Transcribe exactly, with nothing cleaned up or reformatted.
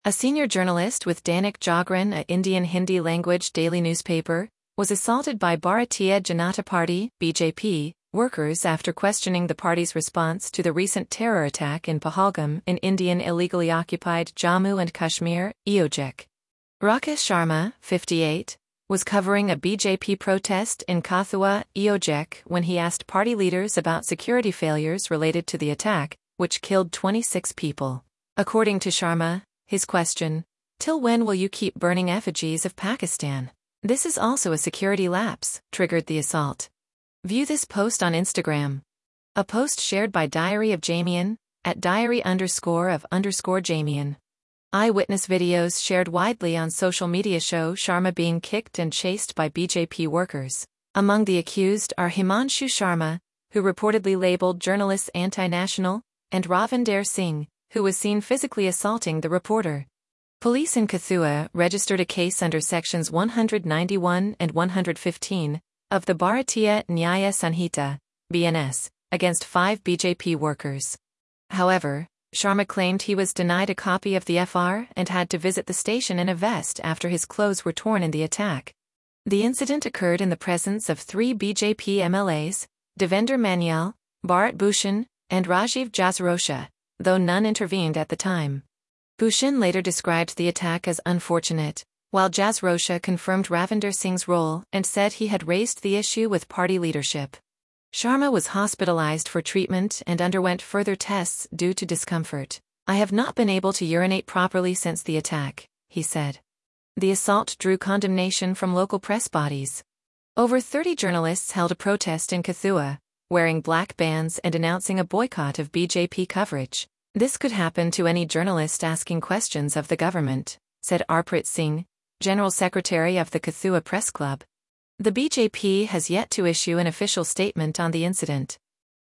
A senior journalist with Dainik Jagran, a Indian Hindi-language daily newspaper, was assaulted by Bharatiya Janata Party (B J P) workers after questioning the party's response to the recent terror attack in Pahalgam in Indian illegally occupied Jammu and Kashmir, E O J C. Rakesh Sharma, fifty-eight, was covering a B J P protest in Kathua, E O J C when he asked party leaders about security failures related to the attack, which killed twenty-six people. According to Sharma, his question, "Till when will you keep burning effigies of Pakistan? This is also a security lapse," triggered the assault. View this post on Instagram. A post shared by Diary of Jamian, at diary underscore of underscore Jamian. Eyewitness videos shared widely on social media show Sharma being kicked and chased by B J P workers. Among the accused are Himanshu Sharma, who reportedly labeled journalists anti-national, and Ravinder Singh, who was seen physically assaulting the reporter. Police in Kathua registered a case under sections one ninety-one and one fifteen of the Bharatiya Nyaya Sanhita, B N S, against five B J P workers. However, Sharma claimed he was denied a copy of the F R and had to visit the station in a vest after his clothes were torn in the attack. The incident occurred in the presence of three B J P M L As, Devender Manyal, Bharat Bhushan, and Rajiv Jasrosha, though none intervened at the time. Bhushan later described the attack as unfortunate, while Jasrosha confirmed Ravinder Singh's role and said he had raised the issue with party leadership. Sharma was hospitalized for treatment and underwent further tests due to discomfort. "I have not been able to urinate properly since the attack," he said. The assault drew condemnation from local press bodies. Over thirty journalists held a protest in Kathua, wearing black bands and announcing a boycott of B J P coverage. "This could happen to any journalist asking questions of the government," said Arprit Singh, General Secretary of the Kathua Press Club. The B J P has yet to issue an official statement on the incident.